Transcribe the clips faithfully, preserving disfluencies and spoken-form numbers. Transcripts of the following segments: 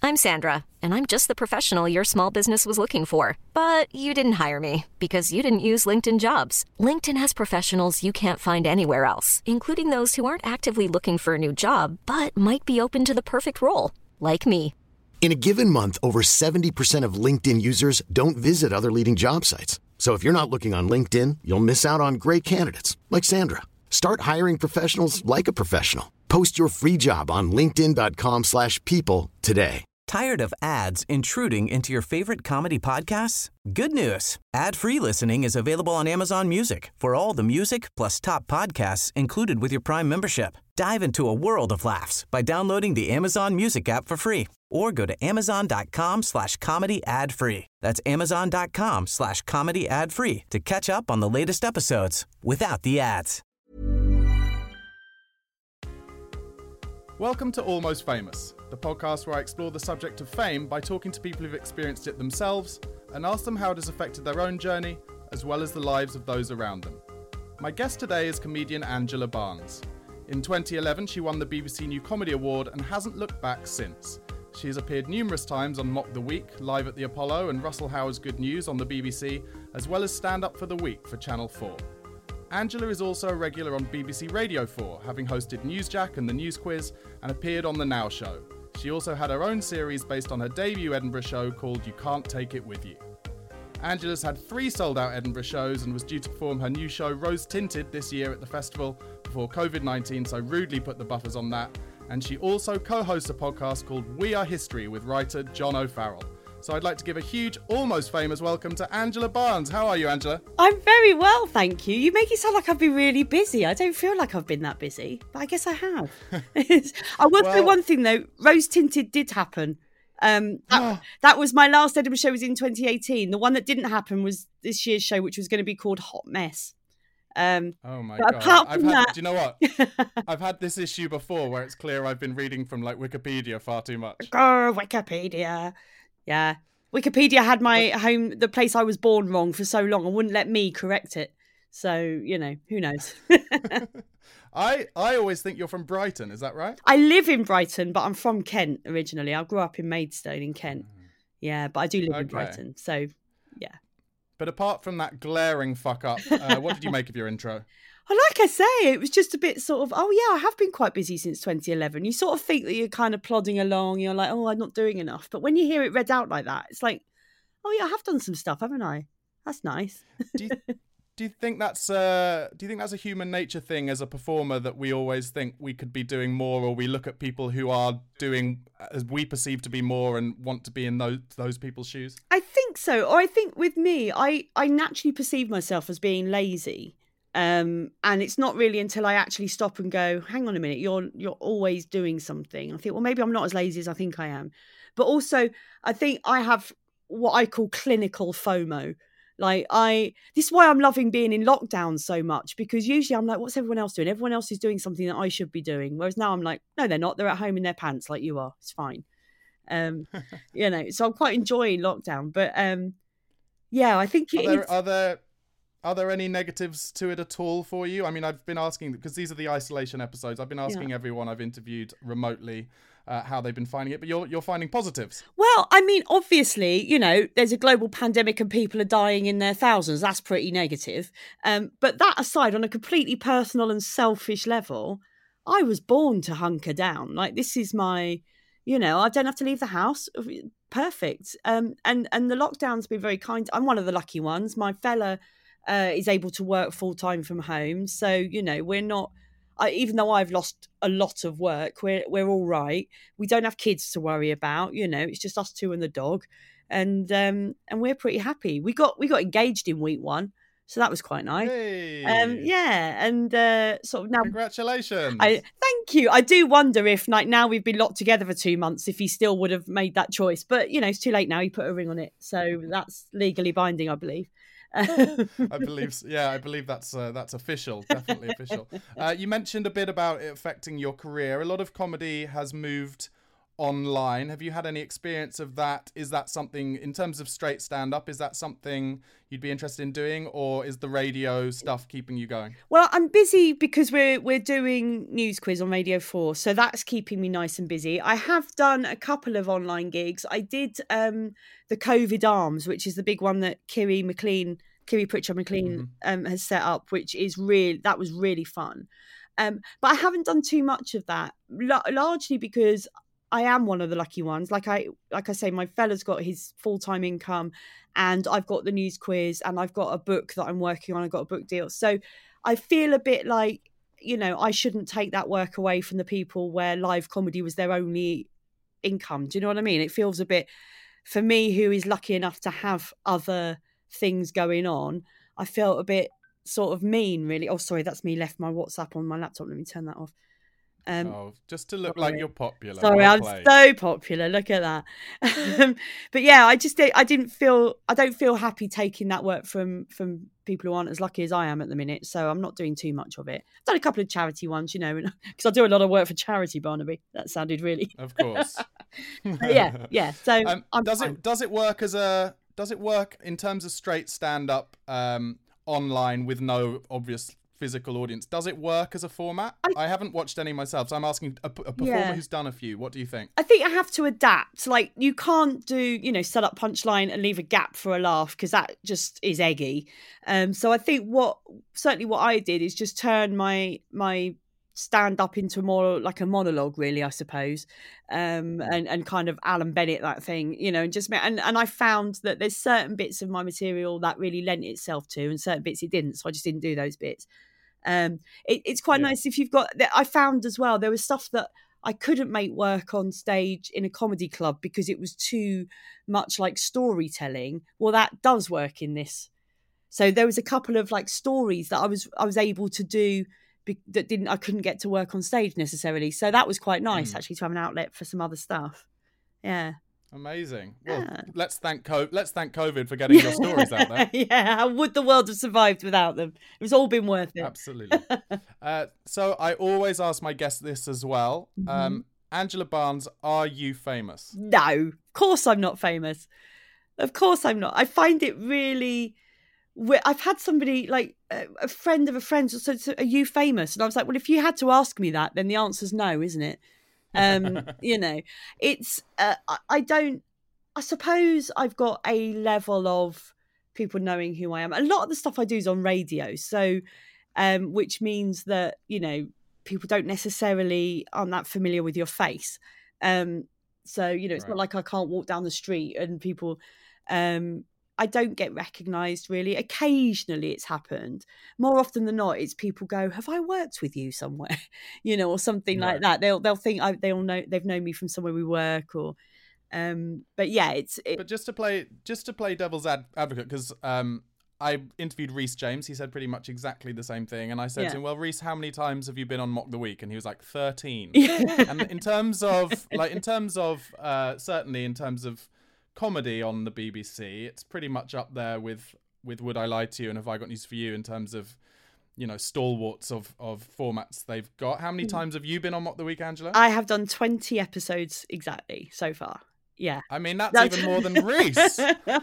I'm Sandra, and I'm just the professional your small business was looking for. But you didn't hire me because you didn't use LinkedIn Jobs. LinkedIn has professionals you can't find anywhere else, including those who aren't actively looking for a new job, but might be open to the perfect role, like me. In a given month, over seventy percent of LinkedIn users don't visit other leading job sites. So if you're not looking on LinkedIn, you'll miss out on great candidates like Sandra. Start hiring professionals like a professional. Post your free job on linkedin.com slash people today. Tired of ads intruding into your favorite comedy podcasts? Good news. Ad-free listening is available on Amazon Music for all the music plus top podcasts included with your Prime membership. Dive into a world of laughs by downloading the Amazon Music app for free or go to amazon.com slash comedy ad free. That's amazon.com slash comedy ad free to catch up on the latest episodes without the ads. Welcome to Almost Famous, the podcast where I explore the subject of fame by talking to people who've experienced it themselves and ask them how it has affected their own journey, as well as the lives of those around them. My guest today is comedian Angela Barnes. In twenty eleven, she won the B B C New Comedy Award and hasn't looked back since. She has appeared numerous times on Mock the Week, Live at the Apollo and Russell Howard's Good News on the B B C, as well as Stand Up for the Week for Channel four. Angela is also a regular on B B C Radio four, having hosted Newsjack and The News Quiz and appeared on The Now Show. She also had her own series based on her debut Edinburgh show called You Can't Take It With You. Angela's had three sold-out Edinburgh shows and was due to perform her new show Rose Tinted this year at the festival before covid nineteen so rudely put the buffers on that. And she also co-hosts a podcast called We Are History with writer John O'Farrell. So I'd like to give a huge, almost famous welcome to Angela Barnes. How are you, Angela? I'm very well, thank you. You make it sound like I've been really busy. I don't feel like I've been that busy, but I guess I have. I will well, say one thing, though. Rose Tinted did happen. Um, that, that was my last Edinburgh show was in twenty eighteen. The one that didn't happen was this year's show, which was going to be called Hot Mess. Um, oh my god! Apart I've from had, that... do you know what? I've had this issue before where it's clear I've been reading from like Wikipedia far too much. Oh, Wikipedia. Yeah. Wikipedia had my home, the place I was born wrong for so long and wouldn't let me correct it. So, you know, who knows? I I always think you're from Brighton. Is that right? I live in Brighton, but I'm from Kent originally. I grew up in Maidstone in Kent. Yeah, but I do live okay. in Brighton. So, yeah. But apart from that glaring fuck up, uh, what did you make of your intro? Well, like I say, it was just a bit sort of, oh yeah, I have been quite busy since twenty eleven. You sort of think that you're kind of plodding along. You're like, oh, I'm not doing enough. But when you hear it read out like that, it's like, oh yeah, I have done some stuff, haven't I? That's nice. do you, do you think that's uh, do you think that's a human nature thing as a performer, that we always think we could be doing more, or we look at people who are doing as we perceive to be more and want to be in those those people's shoes? I think so. Or I think with me, I, I naturally perceive myself as being lazy. Um, and it's not really until I actually stop and go, hang on a minute, you're you're always doing something. I think, well, maybe I'm not as lazy as I think I am. But also, I think I have what I call clinical FOMO. Like I, this is why I'm loving being in lockdown so much, because usually I'm like, what's everyone else doing? Everyone else is doing something that I should be doing. Whereas now I'm like, no, they're not. They're at home in their pants like you are. It's fine. Um, you know, so I'm quite enjoying lockdown. But um, yeah, I think it are there, is... Are there... Are there any negatives to it at all for you? I mean, I've been asking, because these are the isolation episodes, I've been asking yeah. everyone I've interviewed remotely uh, how they've been finding it, but you're you're finding positives. Well, I mean, obviously, you know, there's a global pandemic and people are dying in their thousands. That's pretty negative. Um, but that aside, on a completely personal and selfish level, I was born to hunker down. Like, this is my, you know, I don't have to leave the house. Perfect. Um, and, and the lockdown's been very kind. I'm one of the lucky ones. My fella... Uh, is able to work full time from home, so you know we're not. I, even though I've lost a lot of work, we're we're all right. We don't have kids to worry about. You know, it's just us two and the dog, and um, and we're pretty happy. We got we got engaged in week one, so that was quite nice. Hey. Um, yeah, and uh, sort of now. Congratulations! I, thank you. I do wonder if, like, now we've been locked together for two months, if he still would have made that choice. But you know, it's too late now. He put a ring on it, so that's legally binding, I believe. I believe, yeah, I believe that's uh, that's official, definitely official. Uh, you mentioned a bit about it affecting your career. A lot of comedy has moved online. Have you had any experience of that? Is that something, in terms of straight stand-up, is that something you'd be interested in doing, or is the radio stuff keeping you going? Well, I'm busy because we're we're doing News Quiz on Radio four, so that's keeping me nice and busy. I have done a couple of online gigs. I did um, the COVID Arms, which is the big one that Kiri McLean, Kiri Pritchard McLean mm-hmm. um, has set up, which is really, that was really fun. Um, but I haven't done too much of that, l- largely because I am one of the lucky ones. Like I, like I say, my fella's got his full-time income, and I've got the News Quiz, and I've got a book that I'm working on. I've got a book deal. So I feel a bit like, you know, I shouldn't take that work away from the people where live comedy was their only income. Do you know what I mean? It feels a bit, for me, who is lucky enough to have other things going on, I felt a bit sort of mean, really. Oh, sorry, that's me left my WhatsApp on my laptop. Let me turn that off. Um, oh, just to look sorry. like you're popular. Sorry, well I'm played. so popular. Look at that. But yeah, I just I didn't feel I don't feel happy taking that work from from people who aren't as lucky as I am at the minute. So I'm not doing too much of it. I've done a couple of charity ones, you know, because I do a lot of work for charity, Barnaby. That sounded really. Of course. yeah, yeah. So um, I'm does fine. it does it work as a does it work in terms of straight stand up um, online with no obvious physical audience? Does it work as a format? I, I haven't watched any myself, so I'm asking a, a performer yeah. who's done a few. What do you think? I think I have to adapt. Like, you can't do, you know, set up punchline and leave a gap for a laugh, because that just is eggy. Um, so I think what certainly what I did is just turn my my stand up into more like a monologue, really, I suppose, um, and and kind of Alan Bennett that thing, you know, and just and and I found that there's certain bits of my material that really lent itself to, and certain bits it didn't. So I just didn't do those bits. Um, it, it's quite yeah. nice if you've got. I found as well there was stuff that I couldn't make work on stage in a comedy club because it was too much like storytelling. Well, that does work in this. So there was a couple of like stories that I was I was able to do be, that didn't I couldn't get to work on stage necessarily. So that was quite nice mm. actually to have an outlet for some other stuff. Yeah. Amazing. Well, yeah. let's thank Co- let's thank COVID for getting your stories out there. Yeah, how would the world have survived without them? It's all been worth it. Absolutely. uh, so I always ask my guests this as well. Mm-hmm. Um, Angela Barnes, are you famous? No, of course I'm not famous. Of course I'm not. I find it really... I've had somebody, like a friend of a friend, so, so are you famous? And I was like, well, if you had to ask me that, then the answer's no, isn't it? um you know, it's uh, I don't I suppose I've got a level of people knowing who I am. A lot of the stuff I do is on radio, so um which means that, you know, people don't necessarily aren't that familiar with your face, um so, you know, it's right. not like I can't walk down the street and people um I don't get recognised, really. Occasionally it's happened. More often than not, it's people go, have I worked with you somewhere? You know, or something right. like that. They'll they'll think I, they'll know they've known me from somewhere we work, or um but yeah, it's it... But just to play just to play devil's ad- advocate, because um I interviewed Rhys James. He said pretty much exactly the same thing. And I said yeah. to him, well, Rhys, how many times have you been on Mock the Week? And he was like, thirteen. And in terms of like in terms of uh certainly in terms of comedy on the B B C, it's pretty much up there with with Would I Lie to You and Have I Got News for You in terms of, you know, stalwarts of of formats they've got. How many times have you been on Mock the Week, Angela? I have done twenty episodes exactly so far. Yeah, I mean that's, that's... even more than Rhys.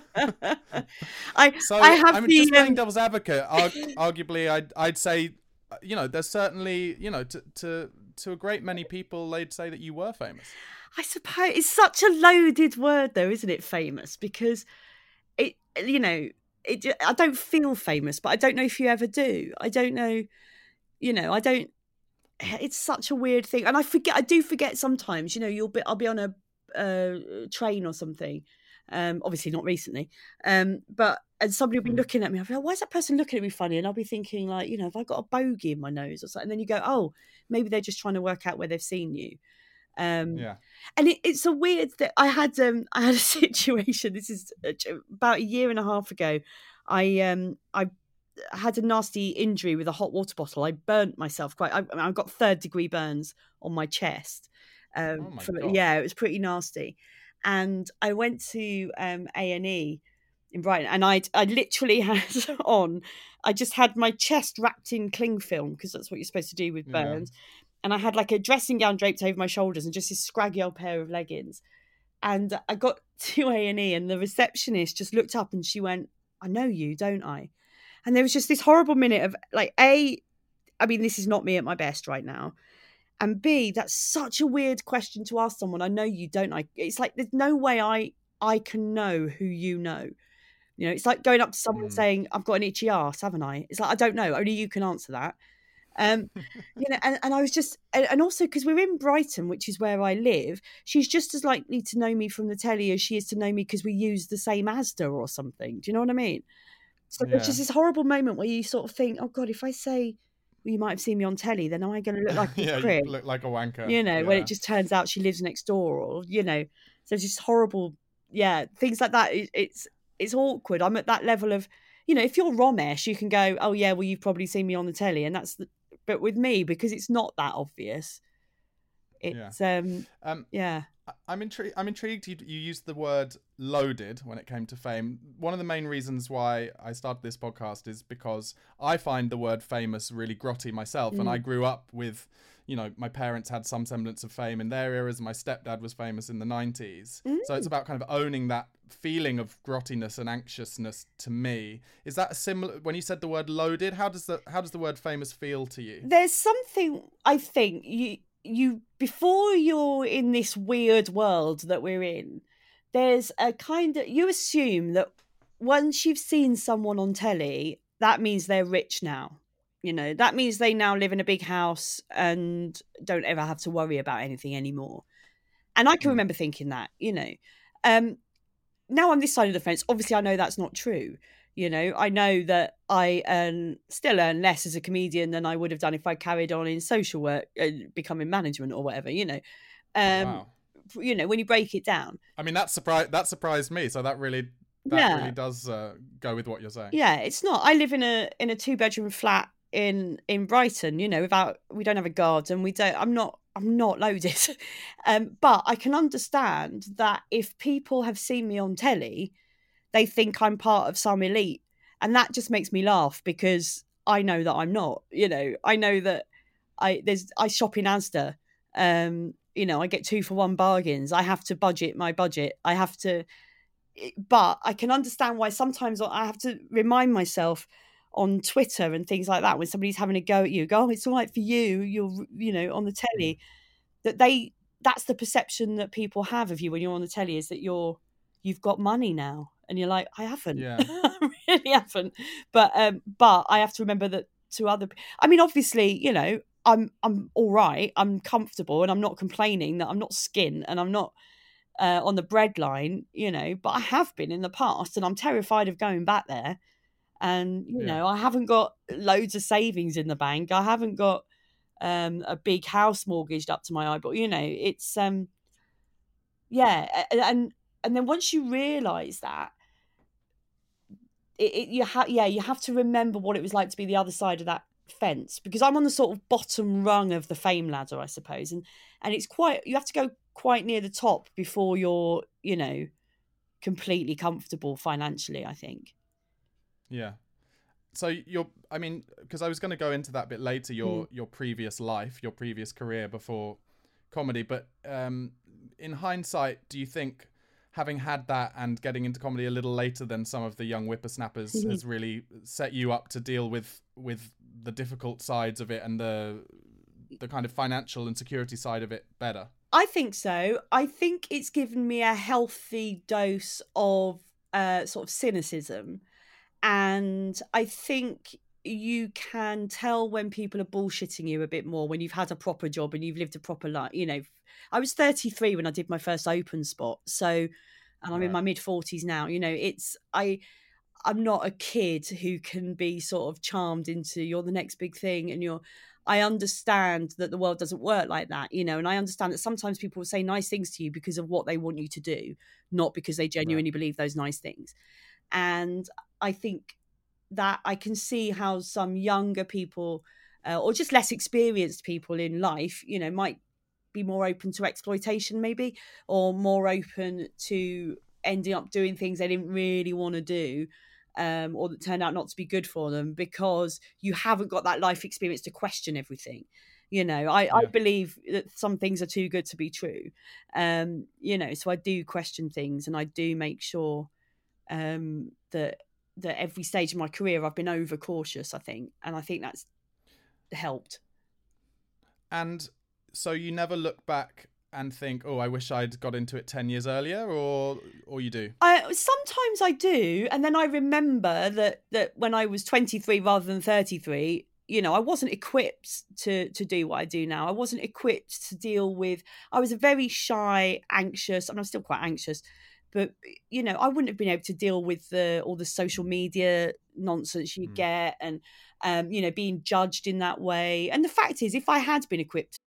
I so I have I'm the, just playing um... devil's advocate. Arg- arguably, I'd I'd say, you know, there's certainly, you know, to to to a great many people, they'd say that you were famous. I suppose it's such a loaded word, though, isn't it? Famous, because it, you know, it. I don't feel famous, but I don't know if you ever do. I don't know, you know, I don't. It's such a weird thing, and I forget. I do forget sometimes. You know, you'll be. I'll be on a uh, train or something. Um, obviously not recently. Um, but and somebody will be looking at me. I'll be like, why is that person looking at me funny? And I'll be thinking, like, you know, have I got a bogey in my nose or something? And then you go, oh, maybe they're just trying to work out where they've seen you. Um, yeah, and it, it's a weird that I had. Um, I had a situation. This is about a year and a half ago. I um, I had a nasty injury with a hot water bottle. I burnt myself quite. I, I got third degree burns on my chest. Um, oh my from, God. Yeah, it was pretty nasty. And I went to um, A and E in Brighton, and I I literally had on. I just had my chest wrapped in cling film because that's what you're supposed to do with burns. and I had like a dressing gown draped over my shoulders and just this scraggy old pair of leggings. And I got to A and E and the receptionist just looked up and she went, I know you, don't I? And there was just this horrible minute of like, A, I mean, this is not me at my best right now. And B, that's such a weird question to ask someone. I know you, don't I? It's like, there's no way I I can know who you know. You know, it's like going up to someone mm. saying, I've got an itchy arse, haven't I? It's like, I don't know. Only you can answer that. Um, you know, and, and I was just, and also because we're in Brighton, which is where I live, she's just as likely to know me from the telly as she is to know me because we use the same Asda or something. Do you know what I mean? So yeah. There's just this horrible moment where you sort of think, oh God, if I say, well, you might have seen me on telly, then am I going to look like a yeah, prick? You look like a wanker. You know, yeah. when it just turns out she lives next door, or, you know, so it's just horrible, yeah, things like that. It, it's, it's awkward. I'm at that level of, you know, if you're Romesh, you can go, oh yeah, well, you've probably seen me on the telly, and that's the, but with me, because it's not that obvious, it's yeah. um, um yeah. I'm intrigued. I'm intrigued. You, you used the word loaded when it came to fame. One of the main reasons why I started this podcast is because I find the word famous really grotty myself, mm. and I grew up with, you know, my parents had some semblance of fame in their eras, and my stepdad was famous in the nineties. Mm. So it's about kind of owning that feeling of grottiness and anxiousness to me. Is that a similar, when you said the word loaded, how does the how does the word famous feel to you? There's something, I think, you you before you're in this weird world that we're in, there's a kind of, you assume that once you've seen someone on telly, that means they're rich now. You know, that means they now live in a big house and don't ever have to worry about anything anymore. And I can mm. remember thinking that, you know. Um, now on this side of the fence, obviously I know that's not true. You know, I know that I earn, still earn less as a comedian than I would have done if I carried on in social work, uh, becoming management or whatever, you know. Um, wow. You know, when you break it down. I mean, that surprised, that surprised me. So that really, that yeah. really does uh, go with what you're saying. Yeah, it's not. I live in a in a two bedroom flat in in Brighton, you know, without, we don't have a garden. We don't, I'm not, I'm not loaded. um, but I can understand that if people have seen me on telly, they think I'm part of some elite. And that just makes me laugh because I know that I'm not, you know, I know that I, there's, I shop in Asda. Um, you know, I get two for one bargains. I have to budget my budget. I have to, but I can understand why sometimes I have to remind myself on Twitter and things like that, when somebody's having a go at you, go, oh, it's all right for you, you're, you know, on the telly, that they, that's the perception that people have of you when you're on the telly, is that you're, you've got money now. And you're like, I haven't, yeah. I really haven't. But, um, but I have to remember that to other, I mean, obviously, you know, I'm, I'm all right. I'm comfortable and I'm not complaining that I'm not skin and I'm not uh, on the breadline, you know, but I have been in the past and I'm terrified of going back there. And, you yeah. know, I haven't got loads of savings in the bank. I haven't got um, a big house mortgaged up to my eyeball. You know, it's, um, yeah. And, and then once you realise that, it, it you have, yeah, you have to remember what it was like to be the other side of that fence, because I'm on the sort of bottom rung of the fame ladder, I suppose. And, and it's quite, you have to go quite near the top before you're, you know, completely comfortable financially, I think. Yeah. So you're, I mean, because I was going to go into that a bit later, your mm. your previous life, your previous career before comedy. But um, in hindsight, do you think having had that and getting into comedy a little later than some of the young whippersnappers mm-hmm. has really set you up to deal with with the difficult sides of it and the the kind of financial and security side of it better? I think so. I think it's given me a healthy dose of uh, sort of cynicism. And I think you can tell when people are bullshitting you a bit more when you've had a proper job and you've lived a proper life. You know, I was thirty-three when I did my first open spot. So, and I'm right. in my mid forties now. You know, it's, I, I'm not a kid who can be sort of charmed into you're the next big thing. And you're, I understand that the world doesn't work like that, you know, and I understand that sometimes people will say nice things to you because of what they want you to do, not because they genuinely right. believe those nice things. And I think that I can see how some younger people uh, or just less experienced people in life, you know, might be more open to exploitation maybe, or more open to ending up doing things they didn't really want to do, um, or that turned out not to be good for them because you haven't got that life experience to question everything. You know, I, Yeah. I believe that some things are too good to be true. Um, you know, so I do question things, and I do make sure um, that that every stage of my career I've been over cautious, I think, and I think that's helped. And so you never look back and think, oh, I wish I'd got into it ten years earlier, or or you do? I sometimes I do, and then I remember that that when I was twenty-three rather than thirty-three, you know, I wasn't equipped to to do what I do now. I wasn't equipped to deal with. I was a very shy, anxious, and I'm still quite anxious, but you know, I wouldn't have been able to deal with the all the social media nonsense you Mm. get, and um, you know, being judged in that way. And the fact is, if I had been equipped.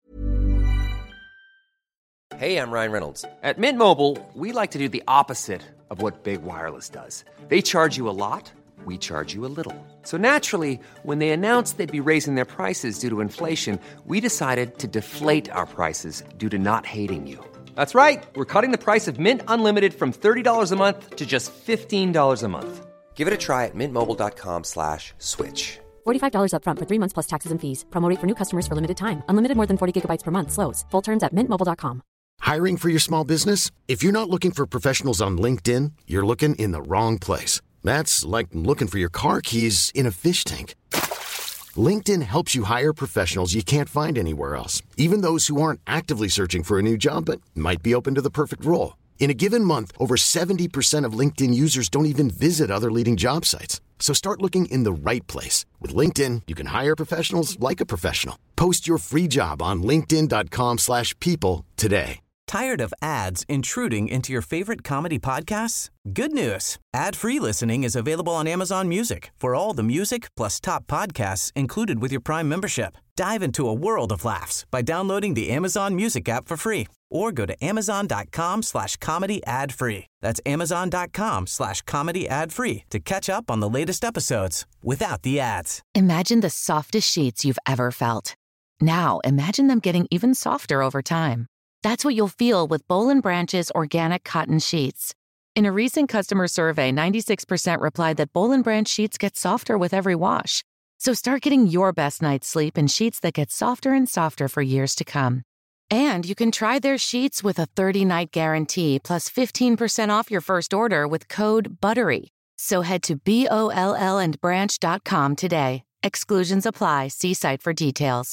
Hey, I'm Ryan Reynolds. At Mint Mobile, we like to do the opposite of what Big Wireless does. They charge you a lot, we charge you a little. So naturally, when they announced they'd be raising their prices due to inflation, we decided to deflate our prices due to not hating you. That's right. We're cutting the price of Mint Unlimited from thirty dollars a month to just fifteen dollars a month. Give it a try at mintmobile.com slash switch. forty-five dollars up front for three months plus taxes and fees. Promo rate for new customers for limited time. Unlimited more than forty gigabytes per month slows. Full terms at mint mobile dot com. Hiring for your small business? If you're not looking for professionals on LinkedIn, you're looking in the wrong place. That's like looking for your car keys in a fish tank. LinkedIn helps you hire professionals you can't find anywhere else, even those who aren't actively searching for a new job but might be open to the perfect role. In a given month, over seventy percent of LinkedIn users don't even visit other leading job sites. So start looking in the right place. With LinkedIn, you can hire professionals like a professional. Post your free job on linkedin.com slash people today. Tired of ads intruding into your favorite comedy podcasts? Good news. Ad-free listening is available on Amazon Music for all the music plus top podcasts included with your Prime membership. Dive into a world of laughs by downloading the Amazon Music app for free or go to amazon.com slash comedy ad free. That's amazon.com slash comedy ad free to catch up on the latest episodes without the ads. Imagine the softest sheets you've ever felt. Now imagine them getting even softer over time. That's what you'll feel with Boll and Branch's organic cotton sheets. In a recent customer survey, ninety-six percent replied that Boll and Branch sheets get softer with every wash. So start getting your best night's sleep in sheets that get softer and softer for years to come. And you can try their sheets with a thirty-night guarantee plus fifteen percent off your first order with code BUTTERY. So head to B O L L and branch dot com today. Exclusions apply. See site for details.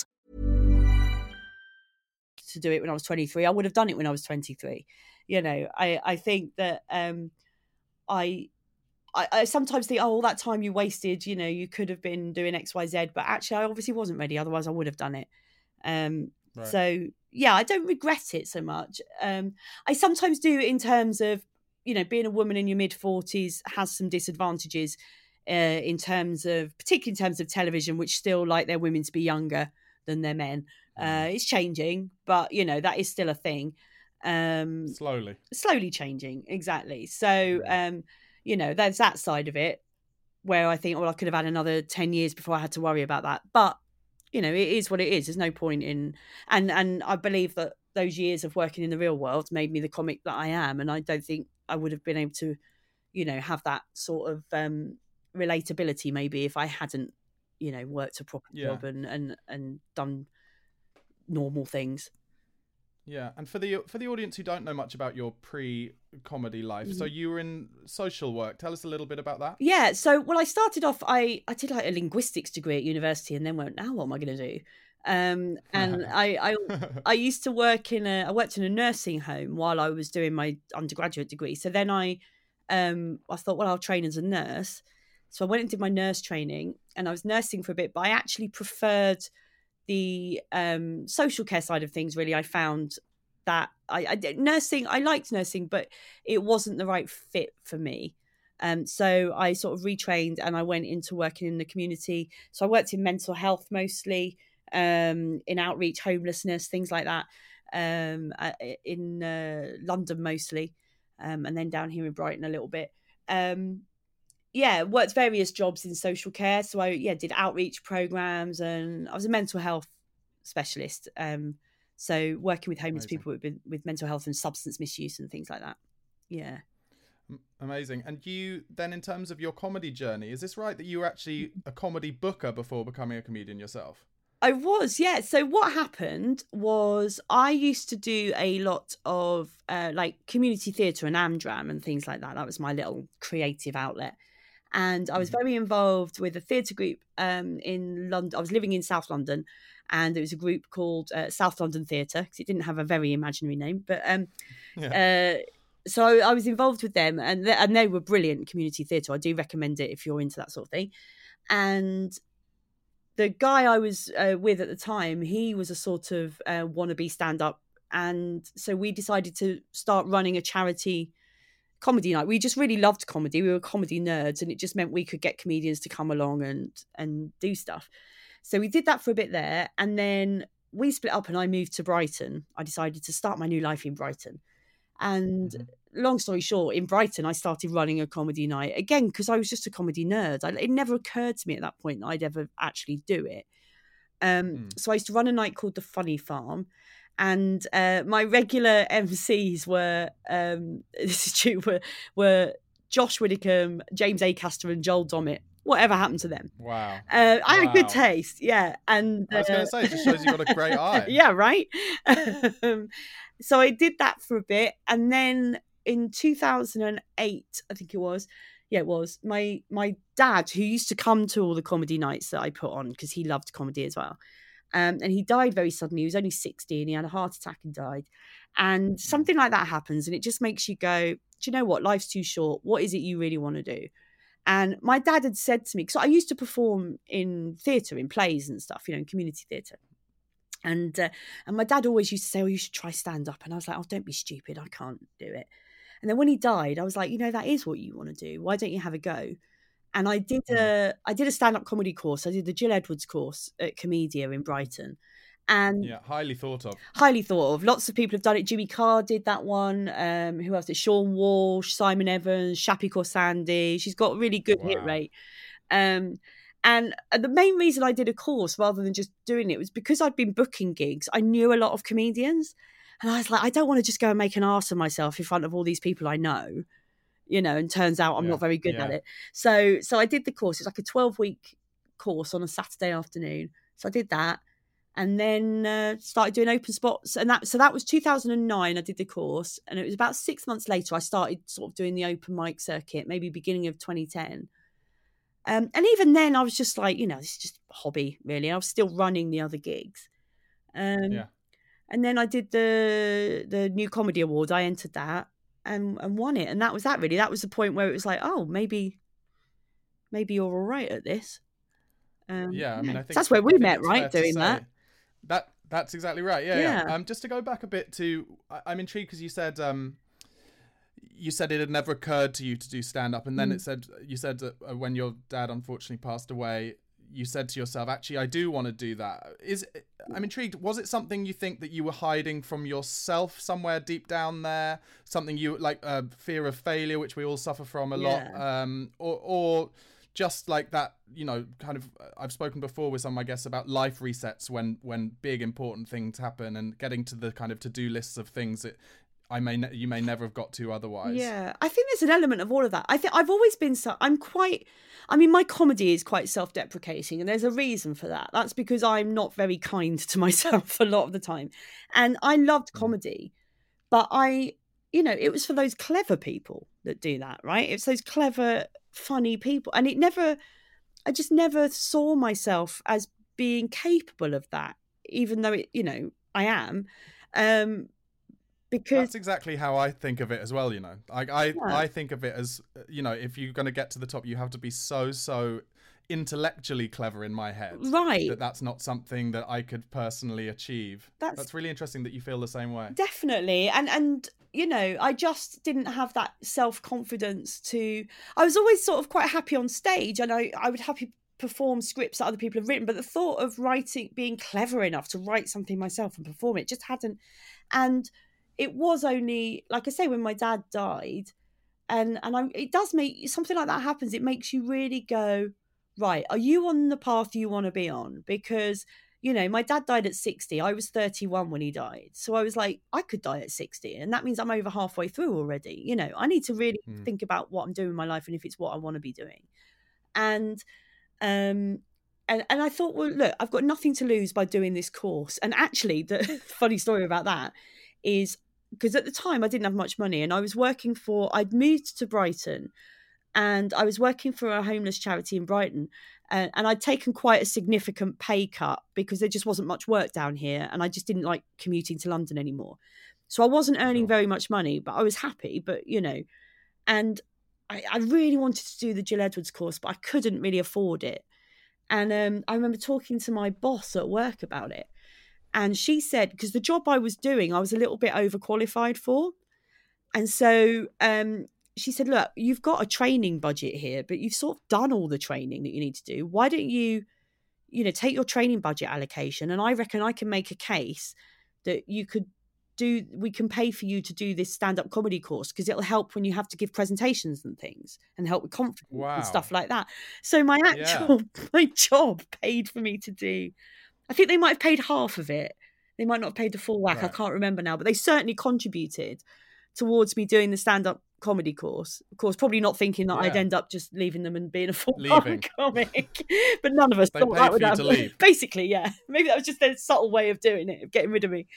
To do it when I was twenty-three, I would have done it when I was twenty-three. You know, I, I think that um, I, I I sometimes think, oh, all that time you wasted, you know, you could have been doing X, Y, Z, but actually I obviously wasn't ready. Otherwise I would have done it. Um, right. So yeah, I don't regret it so much. Um, I sometimes do in terms of, you know, being a woman in your mid forties has some disadvantages uh, in terms of, particularly in terms of television, which still like their women to be younger than their men. Uh, it's changing, but you know, that is still a thing. Um, slowly, slowly changing. Exactly. So, um, you know, there's that side of it where I think, well, I could have had another ten years before I had to worry about that. But, you know, it is what it is. There's no point in, and, and I believe that those years of working in the real world made me the comic that I am. And I don't think I would have been able to, you know, have that sort of, um, relatability maybe if I hadn't, you know, worked a proper yeah. job and, and, and done normal things. Yeah, and for the for the audience who don't know much about your pre-comedy life, mm-hmm. so you were in social work. Tell us a little bit about that. Yeah, so well, I started off. I I did like a linguistics degree at university, and then went, now what am I going to do? Um, and I I I used to work in a I worked in a nursing home while I was doing my undergraduate degree. So then I um I thought, well, I'll train as a nurse. So I went and did my nurse training, and I was nursing for a bit, but I actually preferred the um, social care side of things. Really, I found that I, I did nursing. I liked nursing, but it wasn't the right fit for me. Um, so I sort of retrained and I went into working in the community. So I worked in mental health mostly, um, in outreach, homelessness, things like that, um, in uh, London mostly, um, and then down here in Brighton a little bit. Um, yeah, worked various jobs in social care. So I yeah did outreach programs, and I was a mental health specialist. Um, so working with homeless Amazing. people with, with mental health and substance misuse and things like that. Yeah. Amazing. And you then, in terms of your comedy journey, is this right that you were actually a comedy booker before becoming a comedian yourself? I was, yeah. So what happened was I used to do a lot of uh, like community theatre and Amdram and things like that. That was my little creative outlet. And I was Mhm. very involved with a theatre group um, in London. I was living in South London, and there was a group called uh, South London Theatre, because it didn't have a very imaginary name. But um, Yeah. uh, so I was involved with them, and they, and they were brilliant community theatre. I do recommend it if you're into that sort of thing. And the guy I was uh, with at the time, he was a sort of uh, wannabe stand-up, and so we decided to start running a charity comedy night. We just really loved comedy. We were comedy nerds, and it just meant we could get comedians to come along and and do stuff. So we did that for a bit there, and then we split up, and I moved to Brighton. I decided to start my new life in Brighton. And Mhm. long story short, in Brighton, I started running a comedy night again because I was just a comedy nerd. I, it never occurred to me at that point that I'd ever actually do it. Um, Mm. So I used to run a night called The Funny Farm. And uh, my regular M Cs were, um, this is true, were, were Josh Widdicombe, James Acaster, and Joel Dommett. Whatever happened to them? Wow. Uh, I had Wow. good taste, yeah. And I was going to say, it just shows you've got a great eye. yeah, right. um, so I did that for a bit, and then in two thousand eight, I think it was, yeah, it was my my dad, who used to come to all the comedy nights that I put on because he loved comedy as well. Um, and he died very suddenly. He was only sixty, and he had a heart attack and died. And something like that happens, and it just makes you go, do you know what? Life's too short. What is it you really want to do? And my dad had said to me, because I used to perform in theatre, in plays and stuff, you know, in community theatre. And uh, and my dad always used to say, oh, you should try stand up. And I was like, oh, don't be stupid. I can't do it. And then when he died, I was like, you know, that is what you want to do. Why don't you have a go? And I did a I did a stand up comedy course. I did the Jill Edwards course at Comedia in Brighton. And Yeah, highly thought of. highly thought of. Lots of people have done it. Jimmy Carr did that one. Um, who else did? Sean Walsh, Simon Evans, Shappi Khorsandi. She's got a really good hit Wow. rate. Um, and the main reason I did a course rather than just doing it was because I'd been booking gigs. I knew a lot of comedians. And I was like, I don't want to just go and make an arse of myself in front of all these people I know, you know, and turns out I'm Yeah, not very good at yeah. it. So so I did the course. It's like a twelve-week course on a Saturday afternoon. So I did that. And then uh, started doing open spots, and that so that was two thousand nine. I did the course, and it was about six months later I started sort of doing the open mic circuit, maybe beginning of twenty ten. Um, and even then, I was just like, you know, this is just a hobby, really. I was still running the other gigs. Um, Yeah. And then I did the the New Comedy Award. I entered that and and won it, and that was that. Really, that was the point where it was like, oh, maybe maybe you're all right at this. Um, Yeah, I mean, I So think that's where I we think met, it's right? fair to Doing that. say- That that's exactly right. Yeah, yeah. Yeah. Um, just to go back a bit to, I, I'm intrigued because you said um, you said it had never occurred to you to do stand up, and then Mm. it said you said that uh, when your dad unfortunately passed away, you said to yourself, actually, I do want to do that. Is I'm intrigued. Was it something you think that you were hiding from yourself somewhere deep down there? Something you like, uh, fear of failure, which we all suffer from a lot, Yeah. um, or or just like that, you know, kind of. I've spoken before with some of my guests about life resets when when big important things happen, and getting to the kind of to-do lists of things that I may ne- you may never have got to otherwise. Yeah, I think there's an element of all of that. I think I've always been so. I'm quite. I mean, my comedy is quite self-deprecating, and there's a reason for that. That's because I'm not very kind to myself a lot of the time, and I loved comedy, but I, you know, it was for those clever people that do that, right? It's those clever, funny people, and it never. I just never saw myself as being capable of that, even though it, you know, I am. Um, because That's exactly how I think of it as well, you know. I I, Yeah. I think of it as, uh, you know, if you're going to get to the top, you have to be so, so intellectually clever in my head. Right. That that's not something that I could personally achieve. That's- That's really interesting that you feel the same way. Definitely. And and you know, I just didn't have that self-confidence to I was always sort of quite happy on stage, and I, I would happy perform scripts that other people have written, but the thought of writing being clever enough to write something myself and perform it just hadn't. And it was only, like I say, when my dad died, and and I it does make something like that happens, it makes you really go, right, are you on the path you want to be on? Because you know, my dad died at sixty. I was thirty-one when he died. So I was like, I could die at sixty. And that means I'm over halfway through already. You know, I need to really Hmm. think about what I'm doing in my life and if it's what I want to be doing. And um, and, and I thought, well, look, I've got nothing to lose by doing this course. And actually, the funny story about that is because at the time I didn't have much money, and I was working for, I'd moved to Brighton, and I was working for a homeless charity in Brighton, and, and I'd taken quite a significant pay cut because there just wasn't much work down here, and I just didn't like commuting to London anymore. So I wasn't earning Sure. very much money, but I was happy. But, you know, and I, I really wanted to do the Jill Edwards course, but I couldn't really afford it. And um, I remember talking to my boss at work about it. And she said, because the job I was doing, I was a little bit overqualified for. And so um, she said, look, you've got a training budget here, but you've sort of done all the training that you need to do. Why don't you, you know, take your training budget allocation? And I reckon I can make a case that you could do, we can pay for you to do this stand-up comedy course because it'll help when you have to give presentations and things and help with confidence Wow. and stuff like that. So my actual, yeah. my job paid for me to do, I think they might have paid half of it. They might not have paid the full whack. Right. I can't remember now, but they certainly contributed towards me doing the stand-up comedy course. Of course, probably not thinking that yeah. I'd end up just leaving them and being a full-time comic. But none of us they thought paid that for would you happen. To leave. Basically, yeah. Maybe that was just their subtle way of doing it, of getting rid of me.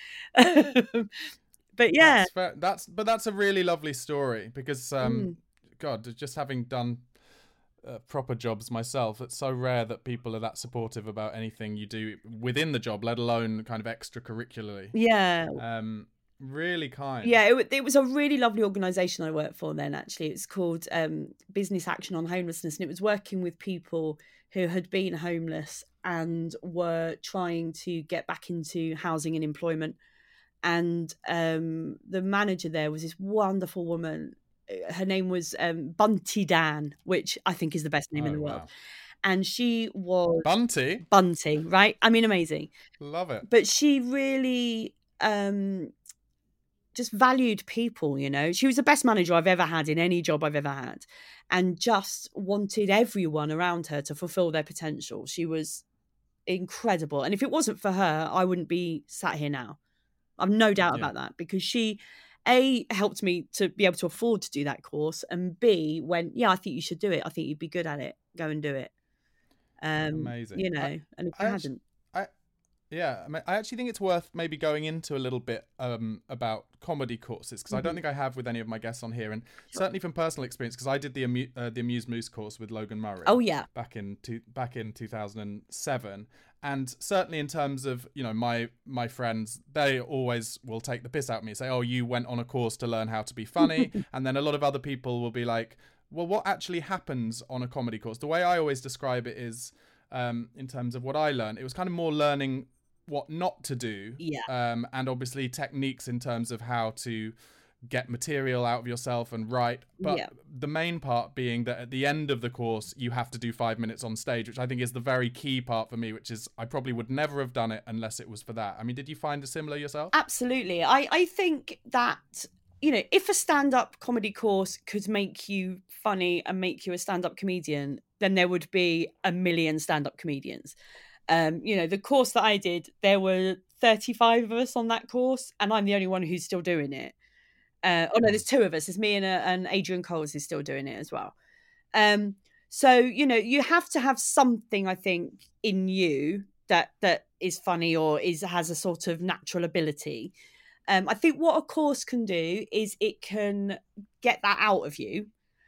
But yeah. That's, fair. that's but that's a really lovely story because, um, mm. God, just having done uh, proper jobs myself, it's so rare that people are that supportive about anything you do within the job, let alone kind of extracurricularly. Yeah. Um, really kind. Yeah, it, it was a really lovely organisation I worked for then, actually. It's called um, Business Action on Homelessness, and it was working with people who had been homeless and were trying to get back into housing and employment. And um, the manager there was this wonderful woman. Her name was um, Bunty Dan, which I think is the best name oh, in the world. Wow. And she was... Bunty? Bunty, right? I mean, amazing. Love it. But she really um, just valued people, you know. She was the best manager I've ever had in any job I've ever had, and just wanted everyone around her to fulfill their potential. She was incredible. And if it wasn't for her, I wouldn't be sat here now. I've no doubt yeah. about that, because she, A, helped me to be able to afford to do that course, and B, went, yeah, I think you should do it. I think you'd be good at it. Go and do it. Um, Amazing. You know, I, and if I you actually, hadn't. I, yeah, I, mean, I actually think it's worth maybe going into a little bit um, about comedy courses, because mm-hmm. I don't think I have with any of my guests on here, and sure. certainly from personal experience, because I did the Amu- uh, the Amuse Moose course with Logan Murray. Oh yeah, back in two, back in two thousand seven. And certainly in terms of, you know, my my friends, they always will take the piss out of me, say, oh, you went on a course to learn how to be funny. And then a lot of other people will be like, well, what actually happens on a comedy course? The way I always describe it is, um, in terms of what I learned, it was kind of more learning what not to do. Yeah. Um, and obviously techniques in terms of how to get material out of yourself and write, but yeah. the main part being that at the end of the course you have to do five minutes on stage, which I think is the very key part for me, which is I probably would never have done it unless it was for that. I mean, did you find it similar yourself? Absolutely. I, I think that, you know, if a stand-up comedy course could make you funny and make you a stand-up comedian, then there would be a million stand-up comedians. Um, you know, the course that I did, there were thirty-five of us on that course, and I'm the only one who's still doing it. Uh, oh no, there's two of us. There's me and, uh, and Adrian Coles is still doing it as well. Um, so, you know, you have to have something, I think, in you that that is funny or is has a sort of natural ability. Um, I think what a course can do is it can get that out of you.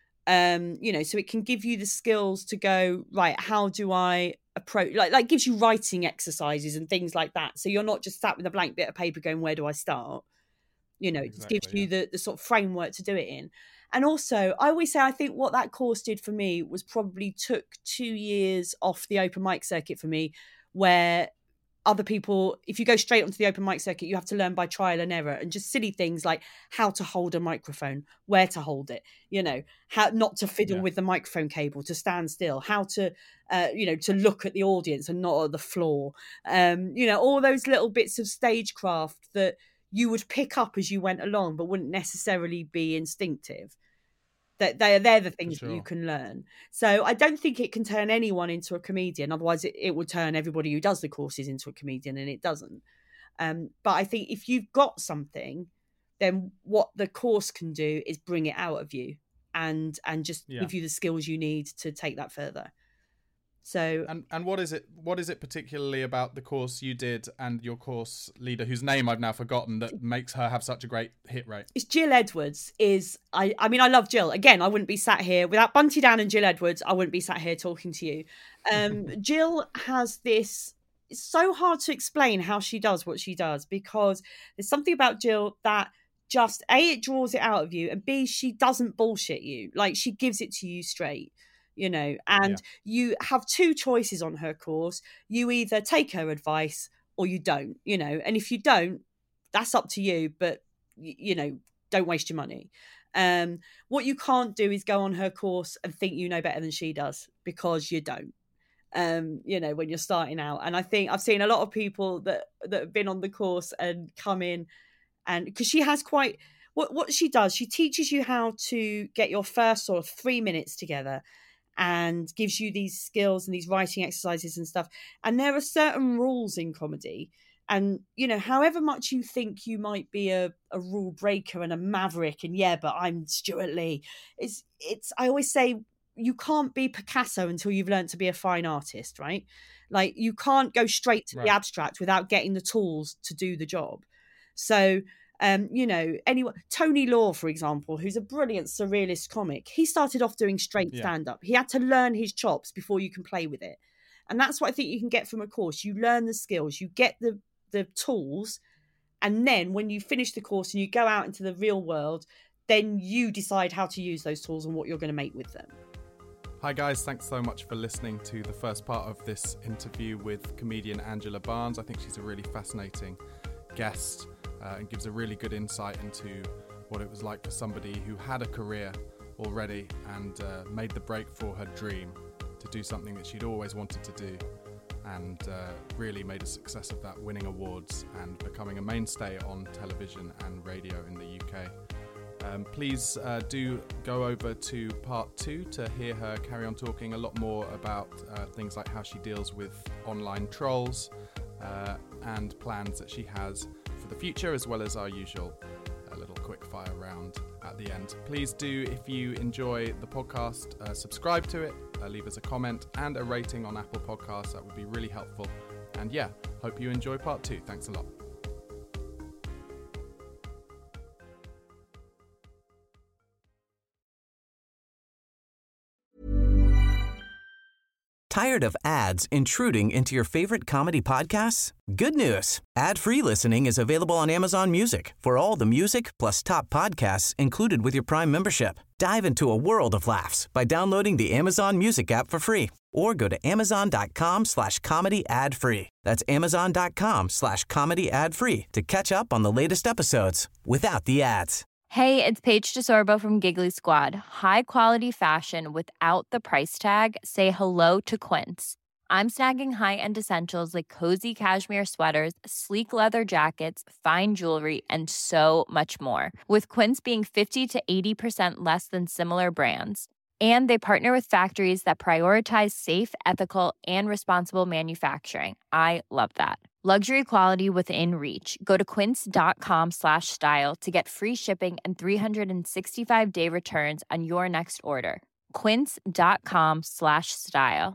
Um, you know, so it can give you the skills to go, right, how do I approach, like, like gives you writing exercises and things like that. So you're not just sat with a blank bit of paper going, where do I start? You know, exactly, it gives you yeah. the, the sort of framework to do it in. And also, I always say, I think what that course did for me was probably took two years off the open mic circuit for me, where other people, if you go straight onto the open mic circuit, you have to learn by trial and error, and just silly things like how to hold a microphone, where to hold it, you know, how not to fiddle yeah. with the microphone cable, to stand still, how to, uh, you know, to look at the audience and not at the floor. Um, you know, all those little bits of stagecraft that you would pick up as you went along, but wouldn't necessarily be instinctive. That they are they're the things sure. that you can learn. So I don't think it can turn anyone into a comedian. Otherwise, it, it would turn everybody who does the courses into a comedian, and it doesn't. Um, but I think if you've got something, then what the course can do is bring it out of you and and just yeah. give you the skills you need to take that further. So and and what is it what is it particularly about the course you did and your course leader, whose name I've now forgotten, that makes her have such a great hit rate? It's Jill Edwards. Is I I mean I love Jill. Again, I wouldn't be sat here without Bunty Dan and Jill Edwards. I wouldn't be sat here talking to you. Um, Jill has this. It's so hard to explain how she does what she does, because there's something about Jill that just A, it draws it out of you, and B, she doesn't bullshit you. Like, she gives it to you straight. You know, and yeah. you have two choices on her course. You either take her advice or you don't, you know, and if you don't, that's up to you, but, you know, don't waste your money. Um, what you can't do is go on her course and think you know better than she does, because you don't, um, you know, when you're starting out. And I think I've seen a lot of people that, that have been on the course and come in, and because she has quite, what, what she does, she teaches you how to get your first sort of three minutes together, and gives you these skills and these writing exercises and stuff. And there are certain rules in comedy. And, you know, however much you think you might be a, a rule breaker and a maverick, and yeah, but I'm Stuart Lee. It's, it's, I always say, you can't be Picasso until you've learned to be a fine artist, right? Like, you can't go straight to right. the abstract without getting the tools to do the job. So, Um, you know, anyone, Tony Law, for example, who's a brilliant surrealist comic, he started off doing straight yeah. stand-up. He had to learn his chops before you can play with it. And that's what I think you can get from a course. You learn the skills, you get the, the tools, and then when you finish the course and you go out into the real world, then you decide how to use those tools and what you're going to make with them. Hi guys, thanks so much for listening to the first part of this interview with comedian Angela Barnes. I think she's a really fascinating guest. Uh, and gives a really good insight into what it was like for somebody who had a career already and uh, made the break for her dream to do something that she'd always wanted to do, and uh, really made a success of that, winning awards and becoming a mainstay on television and radio in the U K. Um, please uh, do go over to part two to hear her carry on talking a lot more about uh, things like how she deals with online trolls uh, and plans that she has for the future, as well as our usual uh, little quick fire round at the end. Please do, if you enjoy the podcast, uh, subscribe to it, uh, leave us a comment and a rating on Apple Podcasts. That would be really helpful. And yeah, hope you enjoy part two. Thanks a lot. Tired of ads intruding into your favorite comedy podcasts? Good news. Ad-free listening is available on Amazon Music for all the music plus top podcasts included with your Prime membership. Dive into a world of laughs by downloading the Amazon Music app for free, or go to amazon.com slash comedy ad free. That's amazon.com slash comedy ad free to catch up on the latest episodes without the ads. Hey, it's Paige DeSorbo from Giggly Squad. High quality fashion without the price tag. Say hello to Quince. I'm snagging high-end essentials like cozy cashmere sweaters, sleek leather jackets, fine jewelry, and so much more. With Quince being fifty to eighty percent less than similar brands. And they partner with factories that prioritize safe, ethical, and responsible manufacturing. I love that. Luxury quality within reach. Go to quince.com slash style to get free shipping and three sixty-five day returns on your next order. Quince.com slash style.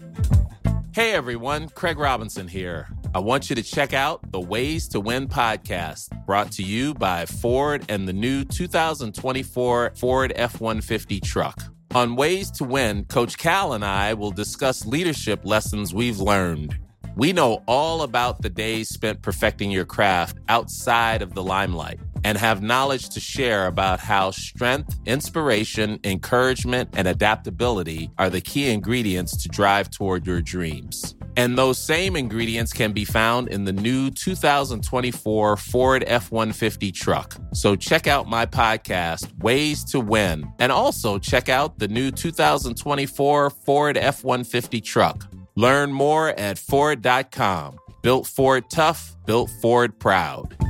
Hey everyone, Craig Robinson here. I want you to check out the Ways to Win podcast, brought to you by Ford and the new two thousand twenty-four Ford F one fifty truck. On Ways to Win, Coach Cal and I will discuss leadership lessons we've learned. We know all about the days spent perfecting your craft outside of the limelight and have knowledge to share about how strength, inspiration, encouragement, and adaptability are the key ingredients to drive toward your dreams. And those same ingredients can be found in the new two thousand twenty-four Ford F one fifty truck. So check out my podcast, Ways to Win, and also check out the new two thousand twenty-four Ford F one fifty truck. Learn more at Ford dot com. Built Ford tough, built Ford proud.